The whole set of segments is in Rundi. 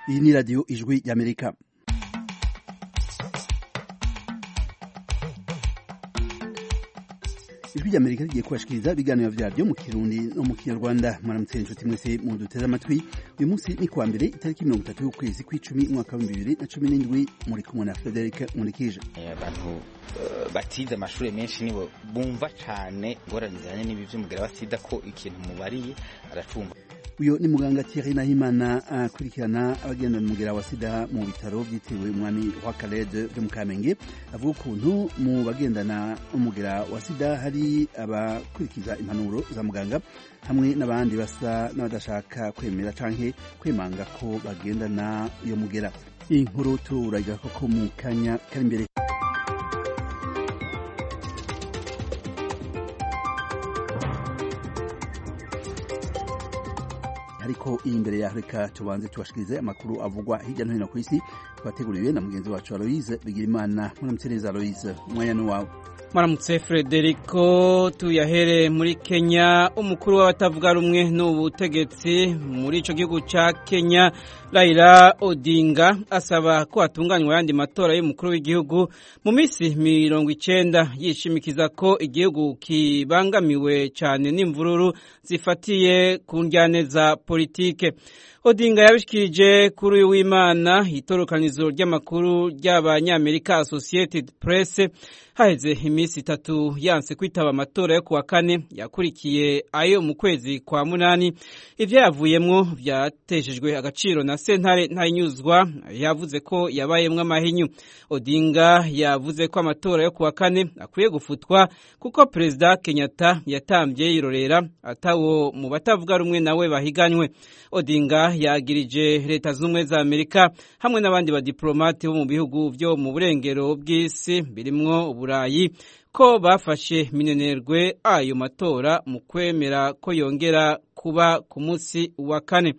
Iyi ni radio Ijwi y'Amerika. Ijwi y'Amerika rigiye kubashikiriza ibiganiro vyaryo mu Kirundi no mu Kinyarwanda. Mwaramutse inshuti mwese mu duteze amatwi. Uyu munsi ni kuwa mbere itariki 30 y'ukwezi kw'icumi umwaka wa 2017 muri kumwe na Frederic Munikije. Abantu batize amashuri menshi nibo bumva cane ngorane zijanye n'ibi vy'umugera basida ko ikintu mubariye aracumva. Uyo ni muganga Thierry Nahimana akurikirana abagenda n'umugera wa sida mu bitaro byitiriwe umwami wa Kalede byo mu Kamenge, avuga ukuntu mu bagendana umugera wa sida hari abakurikiza impanuro za muganga hamwe n'abandi basa n'abadashaka kwemera canke kwemanga ko bagendana iyo mugera. Iyi nkuru turagira ko mu kanya kari imbere. Ariko imbere ya Afrika tubanze tubashikirize amakuru avugwa hirya no hino ku isi twateguriwe na mugenzi wacu Aloise Bigirimana. Mwaramutse neza Aloise, umwanya wawe. Mwaramutse Frederico, tuyahere muri Kenya. Umukuru w'abatavuga rumwe n'ubutegetsi muri ico gihugu ca Kenya, Raila Odinga, asaba ko hatunganywa yandi matora y'umukuru w'igihugu mu misi 90 yishimikiza ko igihugu kibangamiwe cyane n'imvururu zifatiye ku njyaneza politike. Odinga yabishikirije kuri uyu w'Imana itorokanizo ry'amakuru ry'abanyamerika Associated Press haheze imisi 3 yanse kwitaba amatora yo kuwa kane yakurikiye ayo mu kwezi kwa munani. Ivyo yavuyemwo vyateshejwe agaciro na sentare ntayinyuzwa, yavuze ko yabayemwo amahinyu. Odinga yavuze ko amatora yo kuwa kane akwiye gufutwa kuko President Kenyatta yatamvye yirorera atawo mu batavuga rumwe nawe bahiganywe. Odinga yagirije leta z'umwe za Amerika hamwe n'abandi badiplomate bo mu bihugu byo mu burengero bw'isi birimwo Uburayi ko bafashe minenerwe ayo matora mu kwemera ko yongera kuba ku munsi wa kane.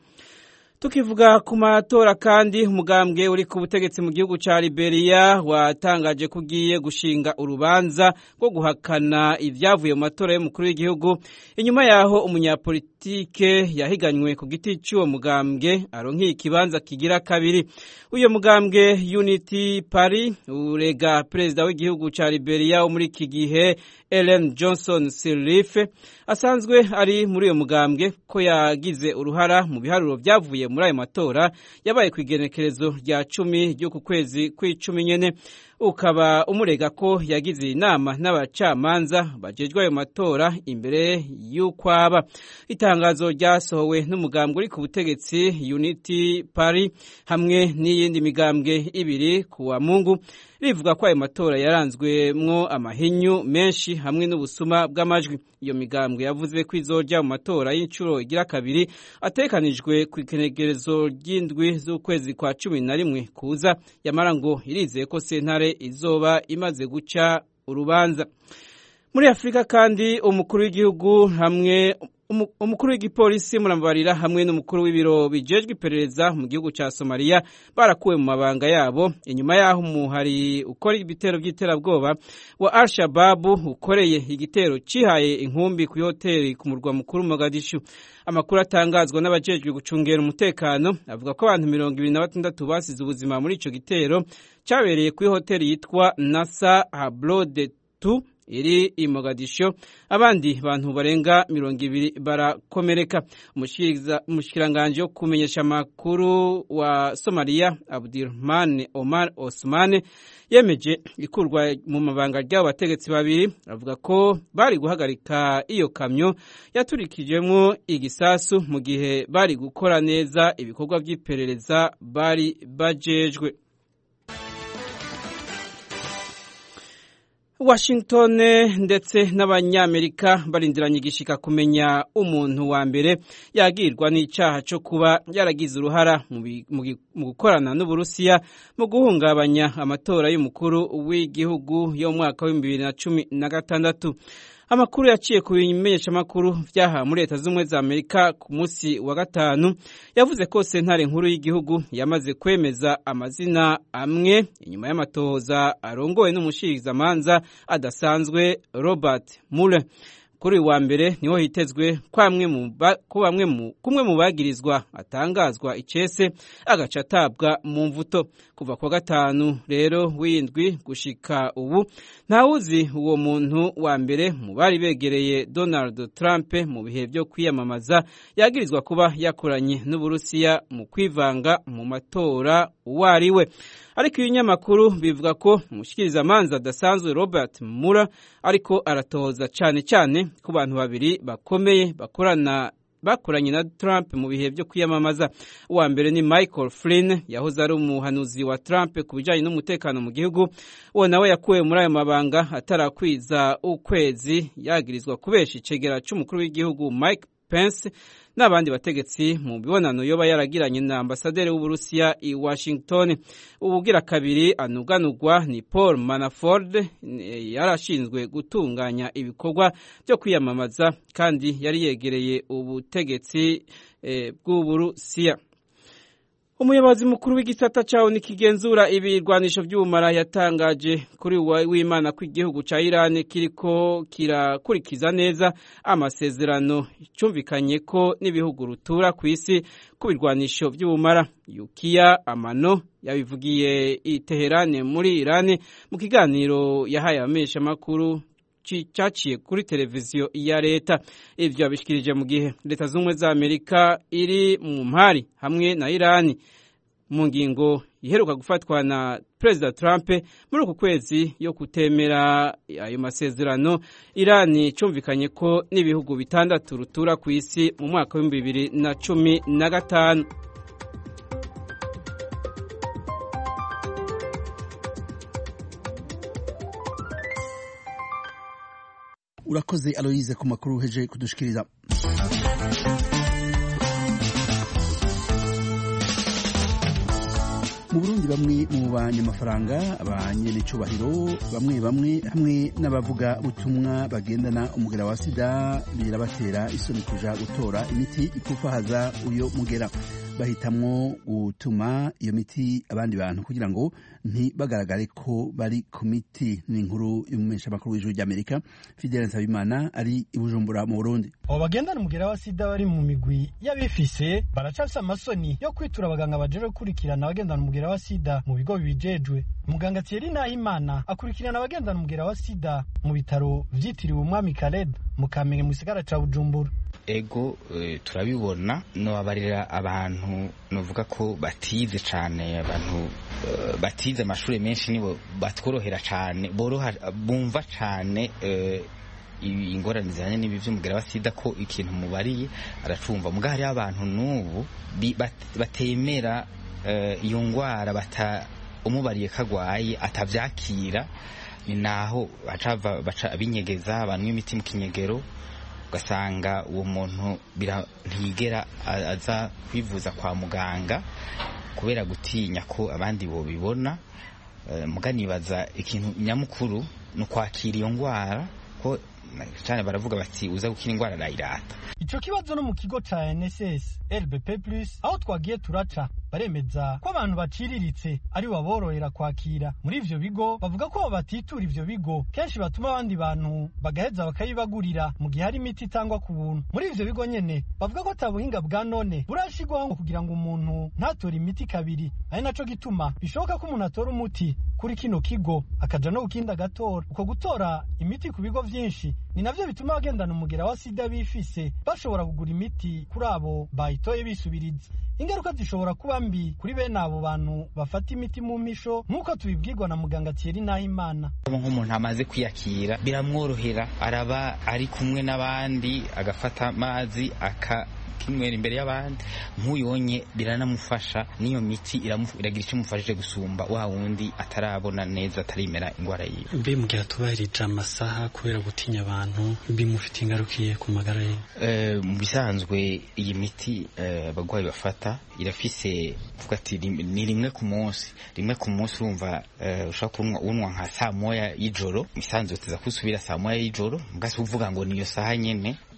Tukivuga ku matora kandi, umugambwe uri ku butegetsi mu gihugu ca Liberia watangaje kugiye gushinga urubanza rwo guhakana ivyavuye mu matora y'umukuru w'igihugu inyuma yaho umunyapolitike yahiganywe ku giti cy'uwo mugambwe aronkiye ikibanza kigira kabiri. Uyo mugambwe Unity Party urega perezida w'igihugu ca Liberia wo muri iki gihe Ellen Johnson Sirleaf asanzwe ari muri uyo mugambwe ko yagize uruhara mu biharuro vyavuye muri ayo matora yabaye kwigenekerezo rya 10 ryo ku kwezi kw'icumi nyene. Ukaba umurega ko yagize inama n'abacamanza bajejwe ayo matora imbere y'ukwaba. Itangazo ryasohowe n'umugambwe uri ku butegetsi Unity Party hamwe n'iyindi migambwe ibiri kuwa Mungu rivuga ko ayo matora yaranzwemwo amahinyu menshi hamwe n'ubusuma bw'amajwi. Iyo migambwe yavuze ko izorya mu matora y'incuro igira kabiri atekanijwe ku ikenegerezo ry'indwi z'ukwezi kwa 11 kuza, yamara ngo irizeye ko sentare izoba imaze guca urubanza. Muri Afrika kandi, umukuru w'igihugu hamwe umukuru w'igipolisi murambarira hamwe n'umukuru w'ibiro bijejwe iperereza mu gihugu ca Somalia barakuwe mu mabanga yabo inyuma yaho umuhari ukora ibitero by'iterabwoba wa Al-Shabaab ukoreye igitero cihaye inkumbi ku hoteli ku murwa mukuru Mogadishu. Amakuru atangazwa n'abajejwe gucungera umutekano avuga ko abantu 26 basize ubuzima muri ico gitero cyabereye ku hoteli yitwa Nasa Hablode 2 iri i Mogadisho. Abandi bantu barenga 200 barakomereka. Umushikiranganje wo kumenyesha makuru wa Somalia Abdirahman Omar Osman yemeje ikurwa mu mabanga ry'abo bategetsi babiri, avuga ko bari guhagarika iyo kamyo yaturikijemwo igisasu mu gihe bari gukora neza ibikorwa by'iperereza bari bajejwe. Washington ndetse n'abanyamerika barindiranye igishika kumenya umuntu wa mbere yagirwa n'icaha cyo kuba yaragize uruhara mu gukorana n'Uburusiya mu guhungabanya amatora y'umukuru w'igihugu yo mu mwaka wa 2016. Amakuru yaciye ku bimenyesha makuru vyaha muri leta z'umwe za Amerika ku munsi wa gatanu yavuze ko sentare nkuru y'igihugu yamaze kwemeza amazina amwe inyuma y'amatohoza arongowe n'umushikirizamanza adasanzwe Robert Mueller. kuri wa mbere niho hitezwe kumwe mu bagirizwa atangazwa icese agaca atabwa mu mvuto kuva kwa gatanu rero w'indwi gushika ubu ntawuzi uwo muntu wa mbere mu bari begereye Donald Trump mu bihe byo kwiyamamaza yagirizwa kuba yakoranye n'Uburusiya mu kwivanga mu matora uwariwe. Ariko ibinyamakuru bivuga ko umushikirizamanza adasanzwe Robert Mueller ariko aratohoza cyane ku bantu babiri bakomeye bakoranye na Trump mu bihe byo kwiyamamaza. Uwa mbere ni Michael Flynn yahoze ari umuhanuzi wa Trump ku bijyanye n'umutekano mu gihugu. Uwo nawe yakuwe muri ayo mabanga atarakwiza ukwezi yagirizwa kubesha icegera cy'umukuru w'igihugu Mike Pence n'abandi bategetsi mu bibonano yoba yaragiranye na ambasaderi w'Uburusiya i Washington. Ubugira kabiri anuganurwa ni Paul Manafort yarashinzwe gutunganya ibikorwa byo kwiyamamaza kandi yari yegereye ubutegetsi bw'Uburusiya. Umuyobozi mukuru w'igisata cyawo nikigenzura ibirwanisho by'ubumara yatangaje kuri w'Imana ko igihugu ca Iran kiriko kirakurikiza neza amasezerano cyumvikanye ko n'ibihugu rutura ku isi ku birwanisho by'ubumara. Yukiya Amano yabivugiye i Teheran muri Iran mu kiganiro yahaye abamesha makuru cyaciye kuri televiziyo ya leta. Ivyo abishikirije mu gihe leta z'umwe za Amerika iri mu mpari hamwe na Iran mu ngingo iheruka gufatwa na President Trump muri uku kwezi yo kutemera ayo masezerano. Iran cyumvikanye ko n'ibihugu bitandatu rutura ku isi mu mwaka wa 2015. Urakoze Aloise ku makuru heje kudushikiriza. Mu Burundi bamwe mu banyamafaranga abanyenicubahiro bamwe hamwe n'abavuga butumwa bagendana umugera wa sida birabatera isoni kuja gutora imiti ikufahaza uyo mugera. Bahitamwo gutuma iyo miti abandi bantu kugira ngo ntibagaragare ko bari ku miti. Ni inkuru y'umumenyesha makuru w'ijuru ry'Amerika Fidel Nsabimana ari i Bujumbura mu Burundi. Abo bagendana umugera wa sida bari mu migwi y'abifise baracafise amasoni yo kwitura abaganga baje gukurikirana abagendana umugera wa sida mu bigo bibijejwe. Muganga Thierry Nahimana akurikirana abagendana umugera wa sida mu bitaro vyitiriwe Umwami Khaled mu Kamenge mu gisagara ca Bujumbura. Ego turabibona no abarira abantu novuga ko batize cyane, abantu batize amashuri menshi nibo batworohera cyane bumva cyane ingorane zijanye n'ibi by'umugera wa sida ko ikintu mubariye aracumva. Muga hari abantu n'ubu batemera iyo ngwara umubariye kagwaye atavyakira, ni naho baca binyegeza abantu imiti mu kinyegero, ugasanga uwo muntu ntiyigera aza kwivuza kwa muganga kubera gutinya ko abandi bo bibona. Muganibaza ikintu nyamukuru no kwakira iyo ngwara ko cyane baravuga bati uza gukira ingwara rayirata. Ico kibazo no mu kigo ca NSS LBP+ aho twagiye turaca baremeza ko abantu baciriritse ari baborohera kwakira muri ivyo bigo. Bavuga ko batitura ivyo bigo kenshi batuma abandi bantu bagaheza bakayibagurira mu gihe hari imiti itangwa ku buntu. Muri ivyo bigo nyene bavuga ko atabuhinga bwa none burashigwaho kugira ngo umuntu ntatore imiti kabiri, ari naco gituma bishoboka ko umuntu atora umuti kuri kino kigo akaja no gukinda gatora. Uko gutora imiti ku bigo vyinshi ni navyo bituma abagendana umugera wa sida bifise bashobora kugura imiti kuri abo bayitoye bisubiriza. Ingaruka zishobora kuba mbi kuri bene abo bantu bafata imiti mu misho nk'uko tubibwirwa na muganga Thierry Nahimana. Nk'umuntu amaze kwiyakira biramworohera, araba ari kumwe n'abandi agafata amazi kinywera imbere y'abandi, nk'uyonye biranamufasha, niyo miti iragira icyo imufashije gusumba wa wundi atarabona neza atarimera ingwara yiwe. Mbe mugira tubahirije amasaha kubera gutinya abantu bimufite ingarukiye ku magara ye? Mu bisanzwe iyi miti abagwayi bafata irafise vuga ati ni rimwe ku munsi urumva ushaka unwa nka saa moya y'ijoro, misanzwe tuza kusubira saa moya y'ijoro, mugasi uvuga ngo niyo saha nyene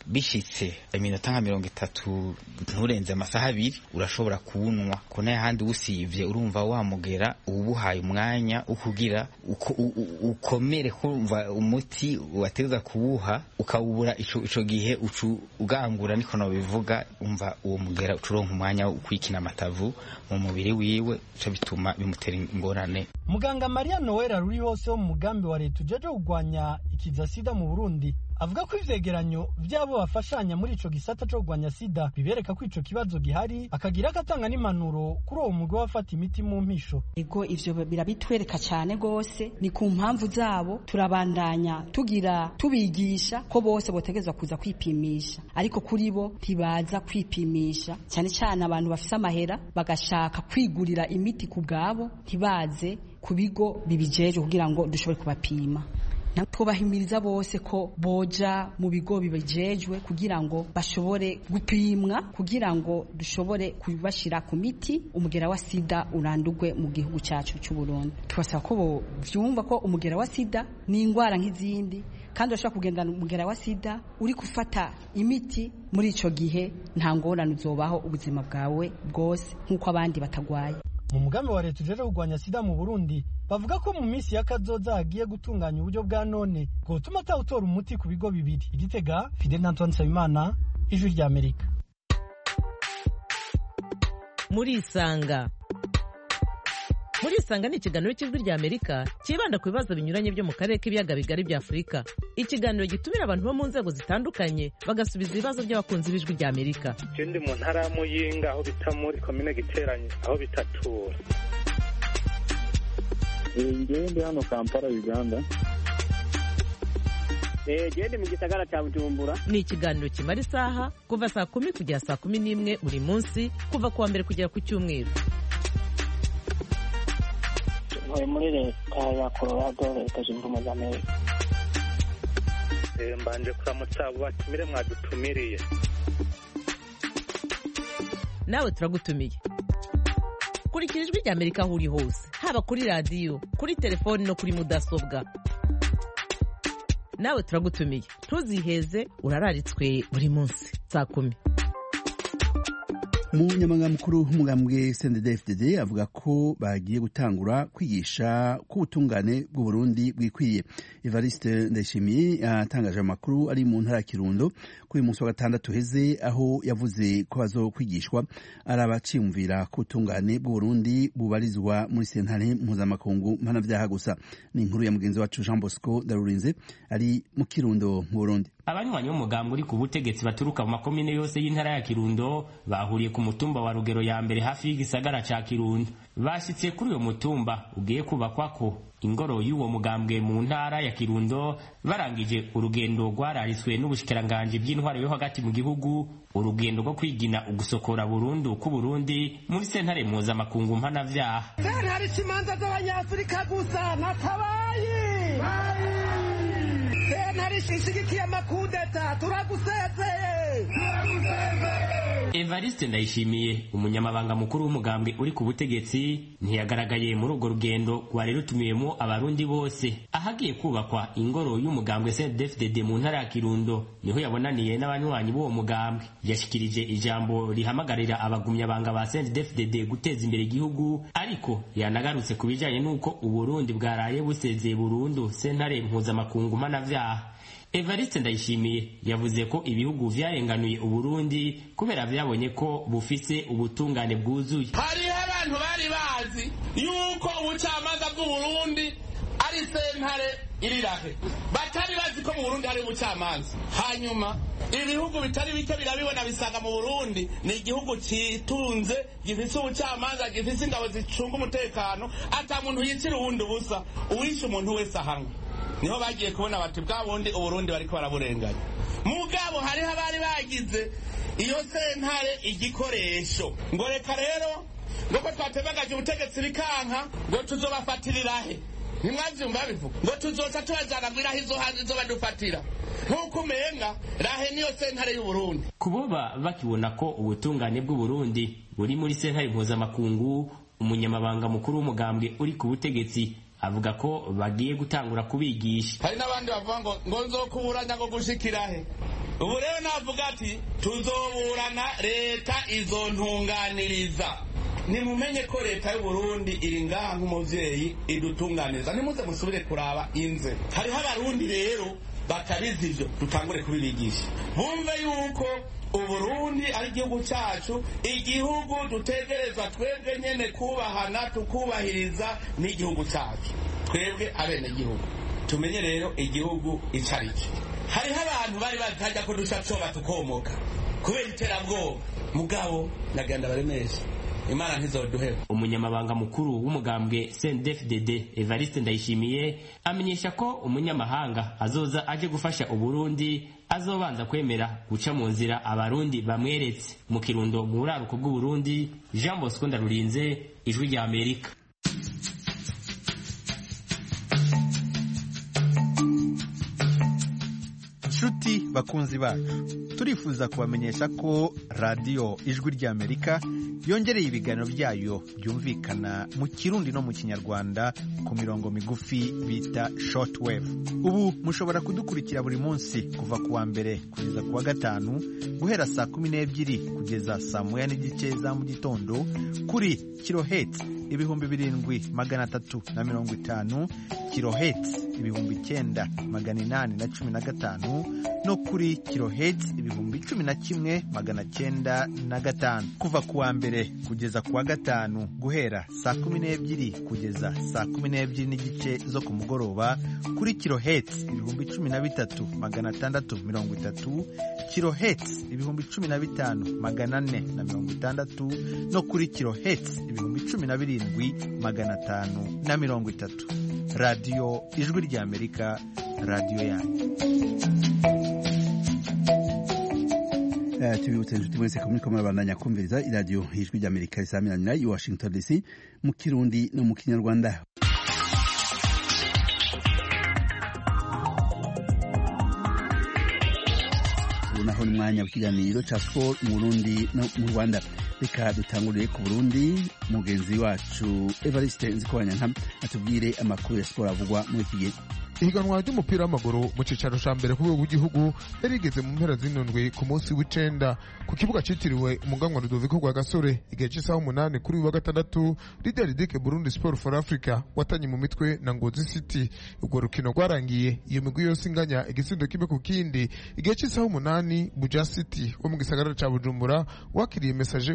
bishitse iminota nka 30 nturenze amasaha 2 urashobora kuwunwa kone handi usivye urumva wamugera ubuhaye umwanya ukugira ukomere kumva umuti wateza kuwuha ukawubura ico gihe ugangura niko no bivuga umva uwo mugera ucuronka umwanya ukwikina amatavu mu mubiri wiwe cyo bituma bimutera ingorane. Muganga Maria Noel ruri hose wo mu mugambi wa leta ujeje kugwanya ikiza sida mu Burundi avuga ko ivyegeranyo vyabo bafashanya muri ico gisata cyo kugwanya sida bibereka ko ico kibazo gihari akagira agatanga n'impanuro kuri uwo mugwi wafata imiti mu mpisho. Ego ivyo birabitwereka cyane gose ni ku mpamvu zabo turabandanya tubigisha ko bose botegezwa kuza kwipimisha ariko kuri bo ntibaza kwipimisha cyane cyane abantu bafise amahera bagashaka kwigurira imiti ku bwabo ntibaze ku bigo bibijeje kugira ngo dushobore kubapima. Twubahimiriza bose ko boja mu bigo bibejejwe kugira ngo bashobore gupimwa kugira ngo dushobore kubashira ku miti umugera wa sida urandugwe mu gihugu cyacu cy'u Burundi. Twasaba ko vyumva ko umugera wa sida ni ingwara nk'izindi kandi urashobora kugendana umugera wa sida uri gufata imiti muri ico gihe nta ngorane uzobaho ubuzima bwawe bwose nk'uko abandi batagwaye. Mu mugambi wa leta ujeje kugwanya sida mu Burundi bavuga ko mu minsi y'akazoza hagiye gutunganya uburyo bwa none bwotuma atawutora umuti ku bigo bibiri. Igitega, Fidel Antoine Nsabimana, Ijwi rya Amerika. Muri Isanga ni ikiganiro cy'Ijwi rya Amerika kibanda ku bibazo binyuranye byo mu karere k'ibiyaga bigari bya Afurika. Ikiganiro gitumira abantu bo mu nzego zitandukanye bagasubiza ibibazo by'abakunzi b'Ijwi rya Amerika. Ndi mu ntara ya Muyinga aho bita muri komine Giteranye aho bitatura. Ndi hano Kampala Uganda. Ndi mu gisagara cya Bujumbura. Ni ikiganiro kimara isaha kuva saa 10 kugera saa 11 buri munsi kuva kuwa mbere kugera ku cyumweru. Muri leta ya Colorado leta zunze ubumwe za Amerika. Mbanje kuramutsa batumire mwadutumiriye. Nawe turagutumiye. Kurikira Ijwi rya Amerika aho uri hose haba kuri radio kuri telefone no kuri mudasobwa. Nawe turagutumiye ntuziheze urararitswe buri munsi saa 10. Umunyamabanga mukuru w'umugambwe CNDD-FDD avuga ko bagiye gutangura kwigisha ku butungane bw'u Burundi bwikwiye. Evariste Ndayishimiye atangaje amakuru ari mu ntara ya Kirundo kuri munsi wa gatandatu heze aho yavuze ko bazokwigishwa arabaciyumvira ku butungane bw'u Burundi bubarizwa muri sentare mpuzamakungu mpanavyaha gusa. Ni inkuru ya mugenzi wacu Jean Bosco Darurinze ari mu Kirundo mu Burundi. Abanywanyi b'umugambwe uri ku butegetsi baturuka mu makomine yose y'intara ya Kirundo bahuriye ku mutumba wa Rugero ya mbere hafi y'igisagara ca Kirundo. Bashitse kuri uyo mutumba ugiye kubakwako ingoro y'uwo mugambwe mu ntara ya Kirundo barangije urugendo rwarariswe n'ubushikiranganje by'intwaro yo hagati mu gihugu, urugendo rwo kwigina ugusokora Burundi ku Burundi muri sentare mpuzamakungu mpanavyaha. Sentare imanza z'abanyafrika gusa natabaye narishigikiye amakudeta turagusezeye. Evariste Ndayishimiye umunyamabanga mukuru w'umugambwe uri ku butegetsi ntiyagaragaye muri urwo rugendo rwari rutumiyemo abarundi bose. Ahagiye kubakwa ingoro y'umugambwe CNDD-FDD mu ntara ya Kirundo niho yabonaniye n'abanywanyi b'uwo mugambwe. Yashikirije ijambo rihamagarira abagumyabanga ba CNDD-FDD guteza imbere igihugu, ariko yanagarutse kubijanye n'uko Uburundi bwaraye busezeye burundu sentare mpuzamakungu mpanavyaha. Evariste Ndayishimiye yavuze ko ibihugu vyarenganuye Uburundi kubera vyabonye ko bufise ubutungane bwuzuye. Hariho abantu bari bazi yuko ubucamanza bw'Uburundi ari sentare irirahe, batari bazi ko mu Burundi hari ubucamanza. Hanyuma ibihugu bitari bike birabibona bisanga mu Burundi ni igihugu citunze gifise ubucamanza, gifise ingabo zicunga umutekano, ata muntu yicira uwundi ubusa, uwishe umuntu wese ahanwe. Niho bagiye kubona bati bwa bundi Uburundi bariko baraburenganya. Mugabo hariho abari bagize iyo sentare igikoresho ngo reka rero ngo twatebagaje ubutegetsi bikanka ngo tuzobafatirirahe. Nimwavyumva bivuga ngo tuzoca tubajana gwiraho izo hanze zo badufatira nkuko umenga rahe niyo sentare y'u Burundi. Kuboba bakibona ko ubutungane bw'u Burundi buri muri sentare mpuzamakungu, umunyamabanga mukuru w'umugambwe uri ku butegetsi avuga ko bagiye gutangura kubigisha. Hari n'abandi bavuga ngo nzokuburanya ngo gushikirahe ubu rero navuga ati tuzoburana leta izontunganiriza. Nimumenye ko leta y'u Burundi iri ngaha nk'umuvyeyi idutunganiriza, nimuze musubire kuraba inze. Hariho abarundi rero batabizi ivyo, dutangure kubibigisha bumve yuko Uburundi ari igihugu cyacu, igihugu dutegerezwa twebwe nyene kubahana tukubahiriza n'igihugu cyacu twebwe abene gihugu. Tumenye rero igihugu icariki. Hariho abantu bari batajya ko dushacoba tukomoka kubera iterabwoba, mugabo nagenda baremesha Imana ntizoduheba. Umunyamabanga mukuru w'umugambwe CNDD-FDD Evariste Ndayishimiye amenyesha ko umunyamahanga azoza aje gufasha Uburundi azobanza kwemera guca mu nzira abarundi bamweretse. Mu Kirundo mu buraruko bw'Uburundi, Jean Bosco Ndarurinze, Ijwi rya Amerika. Nshuti bakunzi bacu, turifuza kubamenyesha ko radiyo Ijwi rya Amerika yongereye ibiganiro byayo byumvikana mu Kirundi no mu Kinyarwanda ku mirongo migufi bita shortwave. Ubu mushobora kudukurikira buri munsi kuva kuwa mbere kugeza kuwa gatanu guhera saa 12 kugeza saa 1:30 za mu gitondo kuri kilohertz 7350, kilohertz 9815 no kuri kilohertz 11905 kuva kuwa mbere kugeza kuwa gatanu guhera saa 12 kugeza saa 12:30 zo ku mugoroba kuri kilohertz 13630, kilohertz 15460 no kuri kilohertz 17530. Radio Ijwi rya Amerika, radio yanyu. Tubibutse inshuti mwese ko muriko murabandanya kumviriza iradiyo Ijwi rya Amerika isamirana i Washington DC mu Kirundi no mu Kinyarwanda. Unaho ni mwanya w'ikiganiro ca sport mu Burundi no mu Rwanda. Reka dutangurire ku Burundi, mugenzi wacu Evariste Nzikobanyanka atubwire amakuru ya sport avugwa muri iki gihe. Ihiganwa ry'umupira w'amaguru mu cicaro ca mbere ku rwego rw'igihugu yarigeze mu mpera z'indwi ku munsi w'icenda ku kibuga citiriwe umuganwa Rudoviko Rwagasore igihe c'isaha 8 kuri wa gatandatu. Leader Dick Burundi Sport for Africa watanye mu mitwe na Ngozi City. Urwo rukino rwarangiye iyo migwi yose inganya igisindo kimwe ku kindi. Igihe c'isaha 8 Buja City wo mu gisagara ca Bujumbura wakiriye Message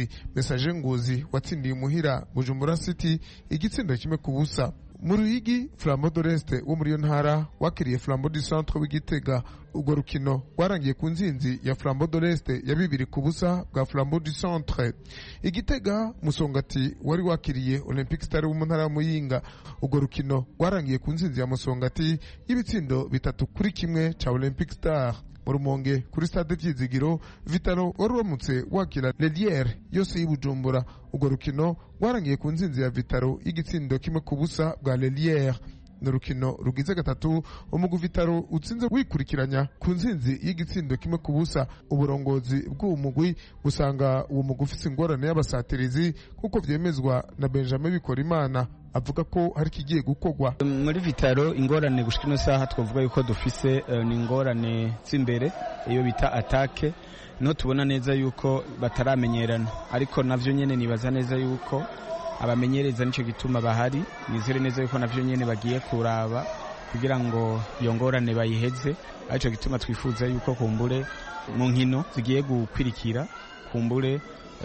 Ngozi watsindiye muhira Bujumbura City igitsindo kimwe ku busa. Mu Ruyigi Flambeau de l'Est wo muri yo ntara wakiriye Flambeau du Centre w'Igitega. Urwo rukino rwarangiye ku nzinzi ya Flambeau de l'Est ya 2 ku busa bwa Flambeau du Centre. Igitega Musongati wari wakiriye Olympic Star wo mu ntara ya Muyinga. Urwo rukino rwarangiye ku nzinzi ya Musongati y'ibitsindo 3-1 ca Olympic Star. Mu Rumonge kuri stade Vyizigiro Vitalo wari wamutse wakira Lelière yose y'Ibujumbura. Urwo rukino rwarangiye ku nzinzi ya Vitalo y'igitsindo kimwe ku busa bwa Lelière. N'urukino rugize gatatu umugwi Vitalo utsinze wikurikiranya ku nzinzi y'igitsindo kimwe ku busa. Uburongozi bw'uwo mugwi busanga uwo mugwi ufise ingorane y'abasatirizi kuko vyemezwa na Benjamin Bikorimana avuga ko hari kigiye gukorwa muri Vitalo. Ingorane gushika ino saha twavuga yuko dufise ni ingorane z'imbere iyo bita attaque, no tubona neza yuko bataramenyerana, ariko navyo nyene nibaza neza yuko abamenyereza nico gituma bahari. Nizere neza yuko navyo nyene bagiye kuraba kugira ngo iyo ngorane bayiheze, arico gituma twifuza yuko kumbure mu nkino zigiye gukwirikira kumbure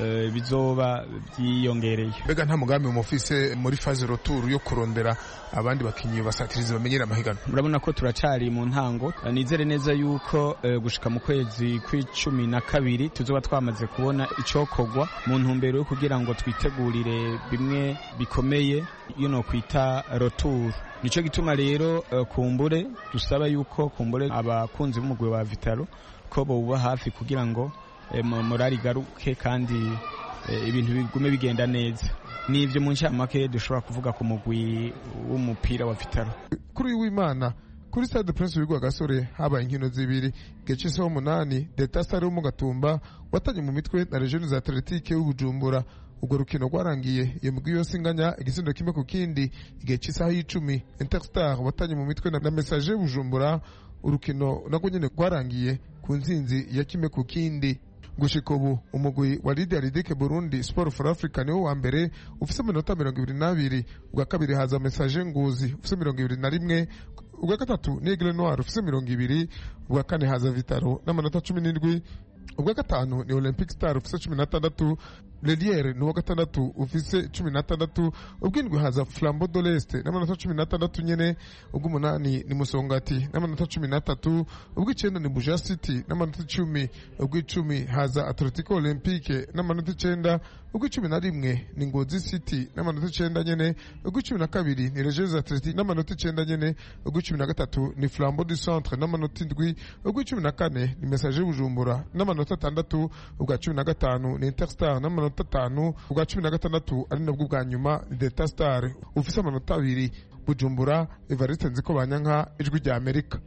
bizoba byiyongereye. Mbega nta mugambi mufise muri phase retour yo kurondera abandi bakinyi basatirizi bamenyera amahigano? Murabona ko turacari mu ntango. Nizere neza yuko gushika mu kwezi kw'icumi tuzoba twamaze kubona icokogwa mu ntumbero yo kugira ngo twitegurire bimwe bikomeye iyo no kwita retour. Nico gituma rero kumbure dusaba yuko kumbure abakunzi b'umugwi wa Vitalo ko boba hafi kugira ngo morali garuke kandi ibintu bigume bigenda neza. Nivyo mu ncamake dushobora kuvuga ku mugwi w'umupira wa Vitalo. Kuri w'Imana kuri Stade Prince Rwagasore habaye inkino zibiri. Gece so 8 Delta Star wo mu Gatumba watanye mu mitwe na Regions Athletique y'Ubujumbura. Urwo rukino rwarangiye iyo migwi yose inganya igisindo kimwe ku kindi. Igihe cy'isaha 10 Interstar watanye mu mitwe na Message Bujumbura. Urukino nako nyene rwarangiye ku ntsinzi ya kimwe ku kindi. Gushika ubu umugwi wa Lydia Ridike Burundi Sport for Africa niwo wa mbere ufise amanota 22, ubwa kabiri haza Message Ngozi ufise 21, ubwa gatatu ni Aigle Noir ufise 20, ubwa kane haza Vitaro n'amanota 17, ubwa gatanu ni Olympic Star ufise 16, Leliere ni uwa gatandatu ufise 16, ubwindwi haza Flambeau de l'Est n'amanota 16 nyene, ubw'umunani ni Musongati n'amanota 13, ubw'icenda ni Buja City n'amanota 10, ubw'icumi haza Atletico Olympique n'amanota 9, ubw'icumi na rimwe ni Ngozi City n'amanota 9 nyene, ubw'icumi na kabiri ni Regis Athletic n'amanota 9 nyene, ubw'icumi na gatatu ni Flambeau du Centre n'amanota 7, ubw'icumi na kane ni Message Bujumbura n'amanota 6, ubwa cumi na gatanu ni Interstar n'amanota 5, ubwa cumi na gatandatu ari nabwo bwa nyuma ni Delta Star ufise amanota 2. Bujumbura, Evariste Nzikobanyanka, Ijwi rya Amerika.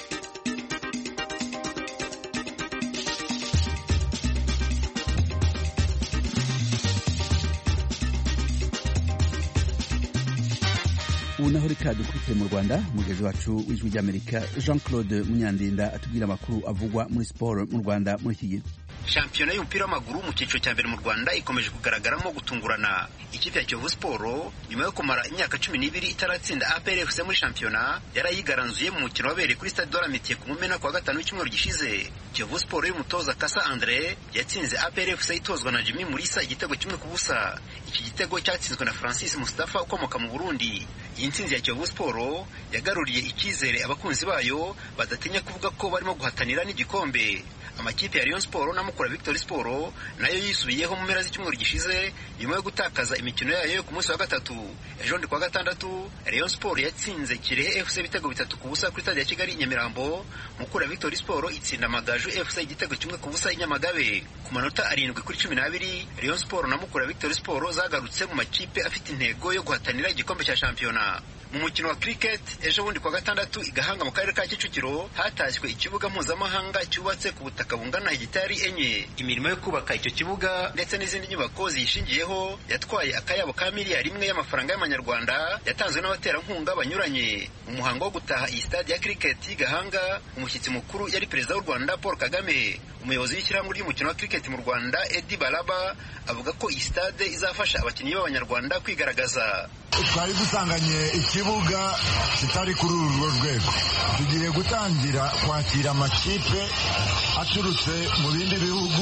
ubu naho reka dukurikire mu Rwanda. Umugezi wacu w'Ijwi ry'Amerika Jean Claude Munyandinda atubwira amakuru avugwa muri siporo mu Rwanda muri iki gihe. Shampiyona y'umupira w'amaguru mu cyiciro cya mbere mu Rwanda ikomeje kugaragaramo gutungurana. Ikipe ya Kiyovu Sport nyuma yo kumara imyaka 12 itaratsinda APR FC muri shampiyona yarayigaranzuye mu mukino wabereye kuri Stade de la Mitié ku Mumena kwa gatanu w'icyumweru gishize. Kiyovu Sport y'umutoza Kasa André yatsinze APR FC itozwa na Jimmy Mulisa igitego kimwe ku busa. Iki gitego cyatsinzwe na Francis Mustafa ukomoka mu Burundi. Iyi ntsinzi ya Kiyovu Sport yagaruriye icyizere abakunzi bayo badatinya kuvuga ko barimo guhatanira n'igikombe. Amakipe ya Rayon Sport na Mukura Victory Sport nayo yisubiyeho mu mpera z'icyumweru gishize nyuma yo gutakaza imikino yayo ku munsi wa gatatu. Ejo ndi kwa gatandatu Rayon Sport yatsinze Kirehe FC ibitego 3 ku busa kuri stade ya Kigali Nyamirambo. Mukura Victory Sport itsinda Amagaju FC igitego kimwe ku busa Nyamagabe. Ku manota 7 kuri 12 Rayon Sport na Mukura Victory Sport zagarutse mu makipe afite intego yo guhatanira igikombe cya shampiyona. Mu mukino wa cricket ejo bundi kwa gatandatu igahanga mu karere ka Kicukiro hatashywe ikibuga mpuzamahanga cyubatse ku butaka bungana hegitari 4. Imirimo yo kubaka icyo kibuga ndetse n'izindi nyubako zishingiyeho yatwaye akayabo ka miliyari 1 y'amafaranga y'amanyarwanda yatanzwe n'abaterankunga banyuranye. Umuhango wo gutaha iyi stade ya cricket igahanga umushyitsi mukuru yari perezida w'u Rwanda Paul Kagame. Umuyobozi w'ishyirahamwe ry'umukino wa cricket mu Rwanda Eddie Balaba avuga ko iyi stade izafasha abakinnyi b'abanyarwanda kwigaragaza. Twari dusanganye ikibuga kitari kuri uru rwego, tugiye gutangira kwakira amakipe aturutse mu bindi bihugu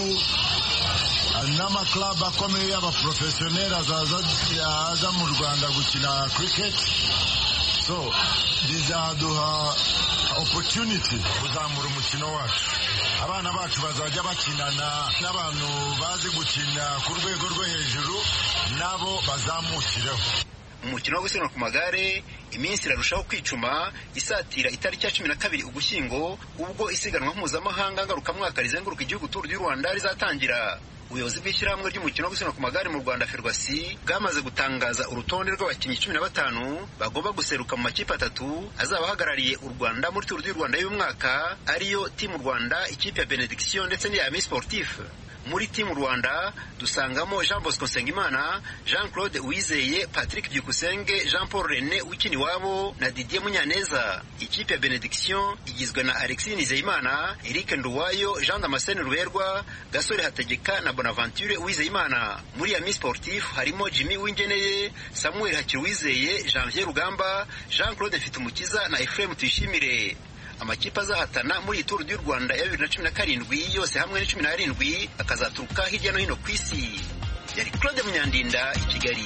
n'amaklub akomeye y'abaprofesiyoneri aza mu Rwanda gukina cricket. So bizaduha opportunity kuzamura umukino wacu. Abana bacu bazajya bakinana n'abantu bazi gukina ku rwego rwo hejuru nabo bazamukiraho. Umukino wo gusiganwa ku magare iminsi irarushaho kwicuma isatira itariki ya 12 Ugushyingo ubwo isiganwa mpuzamahanga ngarukamwaka rizenguruka igihugu Tour du Rwanda rizatangira. Ubuyobozi bw'ishyirahamwe ry'umukino wo gusiganwa ku magare mu Rwanda Ferwasi bwamaze gutangaza urutonde rw'abakinnyi 15 bagomba guseruka mu makipe 3 azabahagarariye u Rwanda muri Tour du Rwanda y'uyu mwaka, ariyo Team Rwanda, ikipe ya Benediction ndetse n'iya Ami Sportif. Muri Team Rwanda dusangamo Jean Bosco Nsengimana, Jean Claude Uwizeye, Patrick Byukusenge, Jean Paul René Ukiniwabo na Didier Munyaneza. Ikipe ya Benediction igizwe na Alexis Nizeyimana, Eric Nduwayo, Jean Damascene Ruberwa, Gasore Hategeka na Bonaventure Uwizeyimana. Muri Ami Sportif harimo Jimmy Wingeneye, Samuel Hakiruwizeye, Janvier Rugamba, Jean Claude Mfitumukiza na Ephraim Tuyishimire. Amakipe azahatana muri Tour du Rwanda ya 2017 yose hamwe ni 17 akazaturuka hirya no hino ku isi. Yari Claude Munyandinda i Kigali.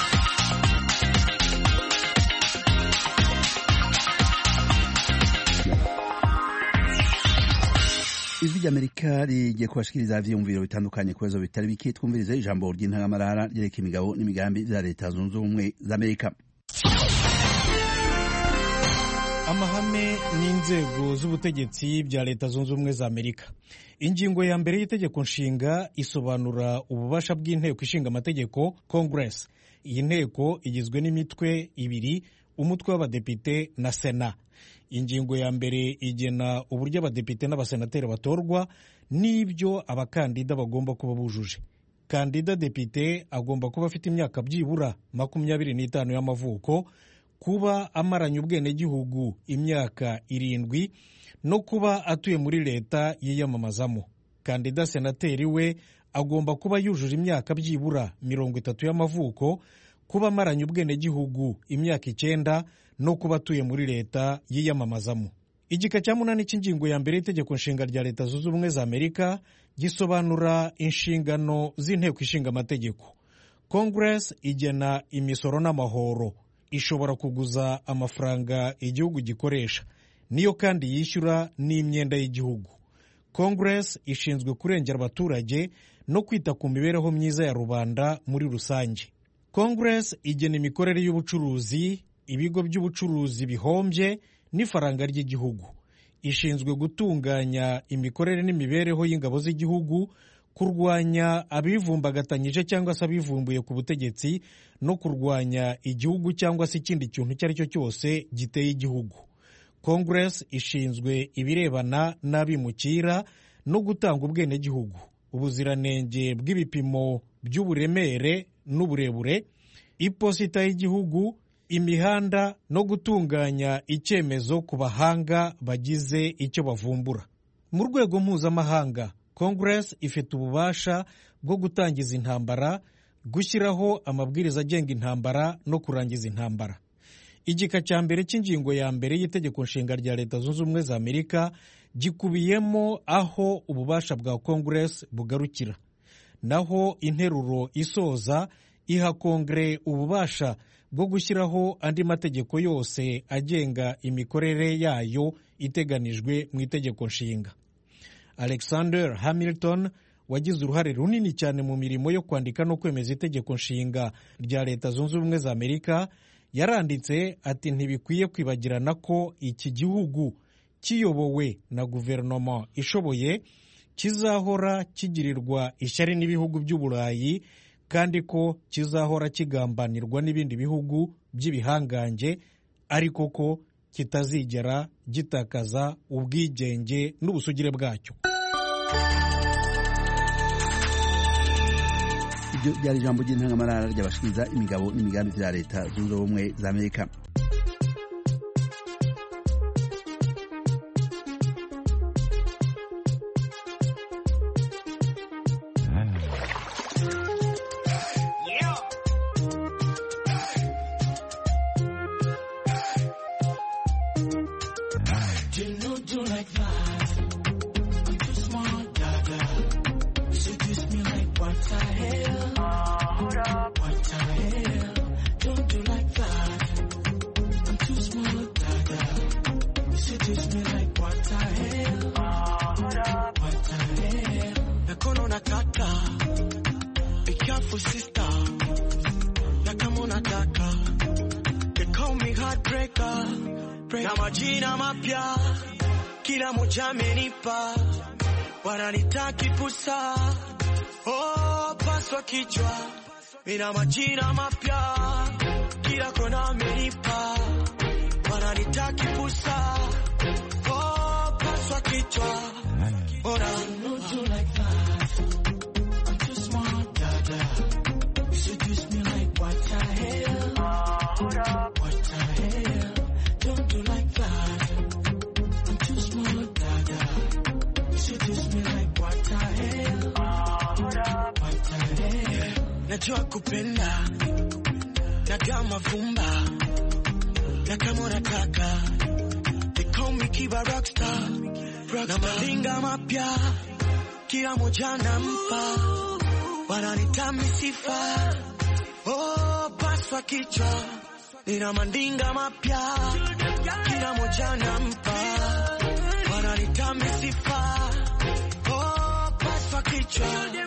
Ijwi ry'Amerika rigiye kubashikiriza ivyiyumviro bitandukanye ku bibazo bitari bike. Twumvirize ijambo ry'intangamarara ryereka imigabo n'imigambi za Leta Zunze Ubumwe za Amerika. Amahame n'inzego z'ubutegetsi bya Leta Zunze Ubumwe za Amerika. Ingingo ya mbere y'itegeko nshinga isobanura ububasha bw'inteko ishinga amategeko Congress. Iyi nteko igizwe n'imitwe ibiri, umutwe w'abadepite na Sena. Ingingo ya mbere igena uburyo abadepite n'abasenateri batorwa n'ibyo abakandida bagomba kuba bujuje. Kandida depite agomba kuba afite imyaka byibura 25 y'amavuko. kuba amaranye ubwenegihugu imyaka 7 no kuba atuye muri leta yiyamamazamo. Kandida senateri we agomba kuba yujuje imyaka byibura 30 y'amavuko, kuba amaranye ubwenegihugu imyaka 9 no kuba atuye muri leta yiyamamazamo. Igika cya 8 cy'ingingo ya mbere y'itegeko nshinga rya Leta Zunze Ubumwe za Amerika gisobanura inshingano z'inteko ishinga amategeko. Congress igena imisoro n'amahoro, ishobora kuguza amafaranga igihugu gikoresha, niyo kandi yishyura n'imyenda y'igihugu. Congress ishinzwe kurengera abaturage no kwita ku mibereho myiza ya rubanda muri rusange. Congress igena imikorere y'ubucuruzi, ibigo by'ubucuruzi bihombye n'ifaranga ry'igihugu. Ishinzwe gutunganya imikorere n'imibereho y'ingabo z'igihugu, kurwanya abivumbagatanyije cyangwa se abivumbuye ku butegetsi no kurwanya igihugu cyangwa se ikindi kintu icyo ari cyo cyose giteye igihugu. Congress ishinzwe ibirebana n'abimukira no gutanga ubwenegihugu, ubuziranenge bw'ibipimo by'uburemere n'uburebure, iposita y'igihugu, imihanda no gutunganya icyemezo ku bahanga bagize icyo bavumbura. Mu rwego mpuzamahanga, Congress ifite ububasha bwo gutangiza intambara, gushyiraho amabwiriza agenga intambara no kurangiza intambara. Igika cya mbere cy'ingingo ya mbere y'itegeko nshinga rya Leta Zunze Ubumwe za Amerika gikubiyemo aho ububasha bwa Congress bugarukira, naho interuro isoza iha Kongere ububasha bwo gushyiraho andi mategeko yose agenga imikorere yayo iteganijwe mu itegeko nshinga. Alexander Hamilton wagize uruhare runini cyane mu mirimo yo kwandika no kwemeza itegeko nshinga rya Leta Zunze Ubumwe za Amerika yaranditse ati ntibikwiye kwibagirana ko iki gihugu kiyobowe na guverinoma ishoboye kizahora kigirirwa ishyari n'ibihugu by'Uburayi kandi ko kizahora kigambanirwa n'ibindi bihugu by'ibihangange, ariko ko kitazigera gitakaza ubwigenge n'ubusugire bwacyo. Ibyo byari ijambo ry'intangamarara ry'abashikiriza imigabo n'imigambi bya Leta Zunze Ubumwe za Amerika. Na majina mapya kila moja amenipa, wananitaki pusa, oh paswa kichwa. Mina majina mapya kila kona amenipa, wananitaki pusa, oh paswa kichwa. Ora don't do like that, I'm too smart, dada. You seduce me like what the hell, what the hell. Don't do like that, I'm too smart, dada. You seduce me like what the hell, what the hell. Najua kupenda, na kama vumba, na kama unataka. They call me Kiba Rockstar, na malinga mapya kila moja nampa, wananitami sifa, oh paswa kichwa. Nina mandinga mapya kila moja nampa, wananitami sifa, oh paswa kichwa.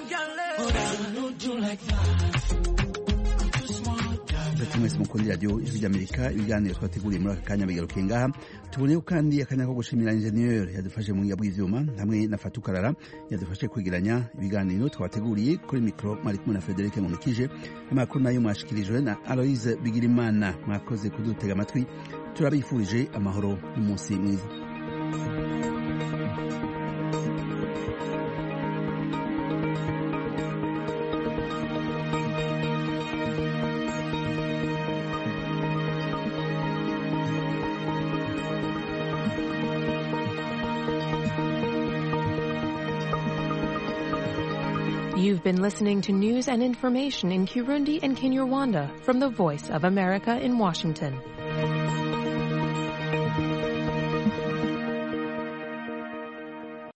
Mwese mukunda radio Ijwi ry'Amerika, ibiganiro twateguriye muri aka kanya bigarukiye ngaha. Tuboneyeho kandi akanya ko gushimira ingenieur yadufashe mu ngabo y'ivyuma, hamwe na Fatukarara yadufashe kwigiranya ibiganiro twateguriye. Kuri micro mari kumwe na Frederic Munikije, amakuru nayo mwashikirijwe na Aloise Bigirimana. Mwakoze kudutega amatwi, turabifurije amahoro n'umunsi mwiza. You've been listening to news and information in Kirundi and Kinyarwanda from the Voice of America in Washington.